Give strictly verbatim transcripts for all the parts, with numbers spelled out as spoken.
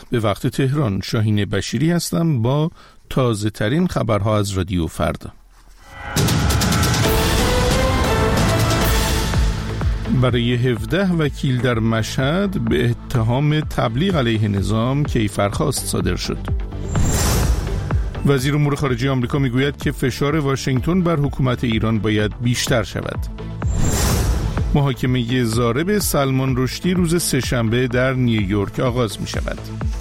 به وقت تهران. شاهین بشیری هستم با تازه ترین خبرها از رادیو فردا. برای هفده وکیل در مشهد به اتهام تبلیغ علیه نظام کیفرخواست صادر شد. وزیر امور خارجه آمریکا میگوید که فشار واشنگتن بر حکومت ایران باید بیشتر شود. محاکمه ضارب سلمان رشدی روز سه‌شنبه در نیویورک آغاز می شود.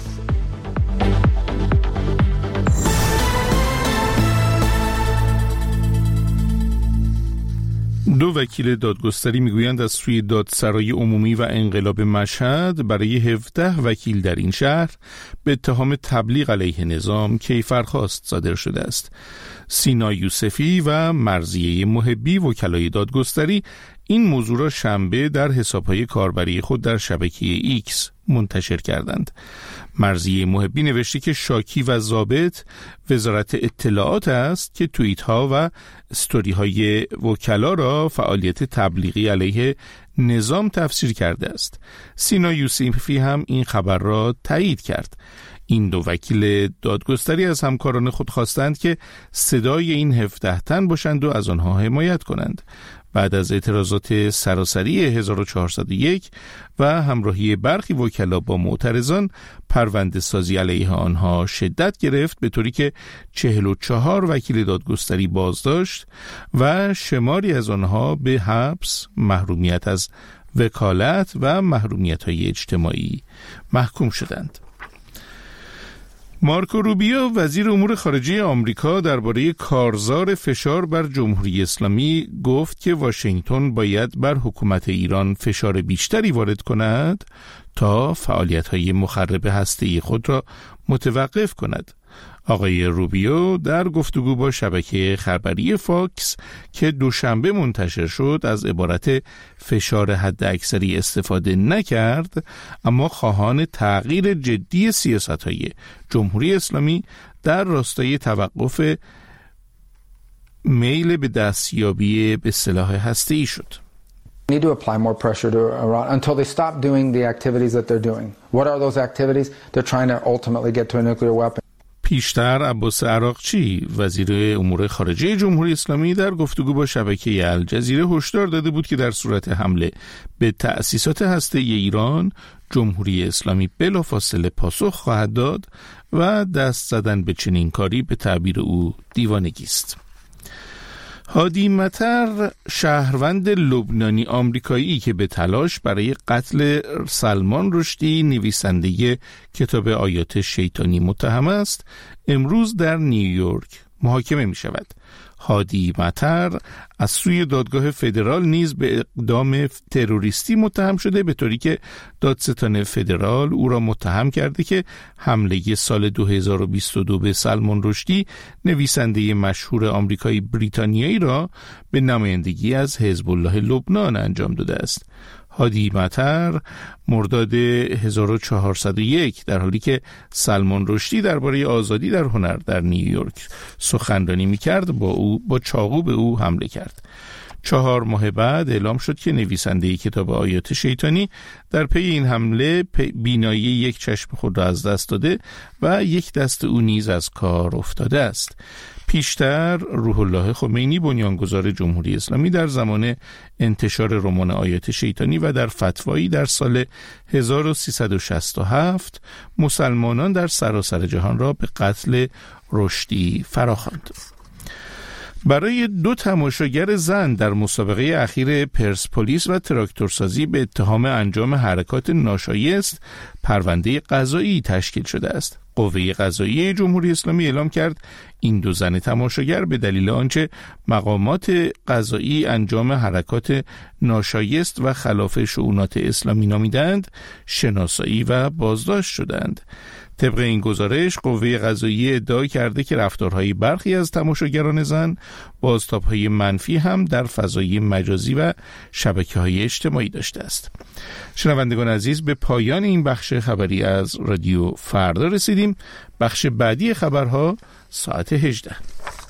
دو وکیل دادگستری میگویند از سوی دادسرای عمومی و انقلاب مشهد برای هفده وکیل در این شهر به اتهام تبلیغ علیه نظام کیفرخواست صادر شده است. سینا یوسفی و مرضیه محبی وکلای دادگستری این موضوع را شنبه در حساب‌های کاربری خود در شبکه ایکس منتشر کردند. مرضیه محبی نوشته که شاکی و ضابط وزارت اطلاعات است که توییت ها و استوری های وکلا را فعالیت تبلیغی علیه نظام تفسیر کرده است. سینا یوسفی هم این خبر را تایید کرد. این دو وکیل دادگستری از همکاران خود خواستند که صدای این هفده تن باشند و از آنها حمایت کنند. بعد از اعتراضات سراسری هزار و چهارصد و یک و همراهی برخی وکلا با معترضان، پرونده سازی علیه آنها شدت گرفت، به طوری که چهل و چهار وکیل دادگستری بازداشت و شماری از آنها به حبس، محرومیت از وکالت و محرومیت‌های اجتماعی محکوم شدند. مارکو روبیو وزیر امور خارجه آمریکا درباره کارزار فشار بر جمهوری اسلامی گفت که واشنگتن باید بر حکومت ایران فشار بیشتری وارد کند تا فعالیت‌های مخرب هسته‌ای خود را متوقف کند. آقای روبیو در گفتگو با شبکه خبری فاکس که دوشنبه منتشر شد از عبارت فشار حداکثری استفاده نکرد، اما خواهان تغییر جدی سیاست‌های جمهوری اسلامی در راستای توقف میل به دستیابی به سلاح هسته‌ای شد. need to apply more pressure to Iran until they stop doing the activities that they're doing. What are those activities? They're trying to ultimately get to a nuclear weapon. پیشتر عباس عراقچی وزیر امور خارجه جمهوری اسلامی در گفتگو با شبکه الجزیره هشدار داده بود که در صورت حمله به تأسیسات هسته‌ای ایران، جمهوری اسلامی بلافاصله پاسخ خواهد داد و دست زدن به چنین کاری به تعبیر او دیوانگی است. هادی مطر، شهروند لبنانی آمریکایی که به تلاش برای قتل سلمان رشدی نویسنده کتاب آیات شیطانی متهم است، امروز در نیویورک محاکمه می شود. هادی مطر از سوی دادگاه فدرال نیز به اقدام تروریستی متهم شده، به طوری که دادستان فدرال او را متهم کرده که حمله سال دو هزار و بیست و دو به سلمان رشدی نویسنده مشهور آمریکایی بریتانیایی را به نمایندگی از حزب الله لبنان انجام داده است. هادی مطر مرداد هزار و چهارصد و یک در حالی که سلمان رشدی درباره آزادی در هنر در نیویورک سخنرانی می‌کرد با او با چاقو به او حمله کرد. چهار ماه بعد اعلام شد که نویسنده کتاب آیات شیطانی در پی این حمله بینایی یک چشم خود را از دست داده و یک دست او نیز از کار افتاده است. پیشتر روح الله خمینی بنیانگذار جمهوری اسلامی در زمان انتشار رمان آیات شیطانی و در فتوایی در سال هزار و سیصد و شصت و هفت مسلمانان در سراسر جهان را به قتل رشدی فراخواند. برای دو تماشاگر زن در مسابقه اخیر پرسپولیس و تراکتورسازی به اتهام انجام حرکات ناشایست پرونده قضایی تشکیل شده است. قوه قضاییه جمهوری اسلامی اعلام کرد این دو زن تماشاگر به دلیل آنچه مقامات قضایی انجام حرکات ناشایست و خلاف شؤونات اسلامی نامیدند، شناسایی و بازداشت شدند. طبق این گزارش قوه قضاییه ادعا کرده که رفتارهای برخی از تماشاگران زن بازتاب‌های منفی هم در فضای مجازی و شبکه‌های اجتماعی داشته است. شنوندگان عزیز، به پایان این بخش خبری از رادیو فردا رسیدیم. بخش بعدی خبرها ساعت هجده.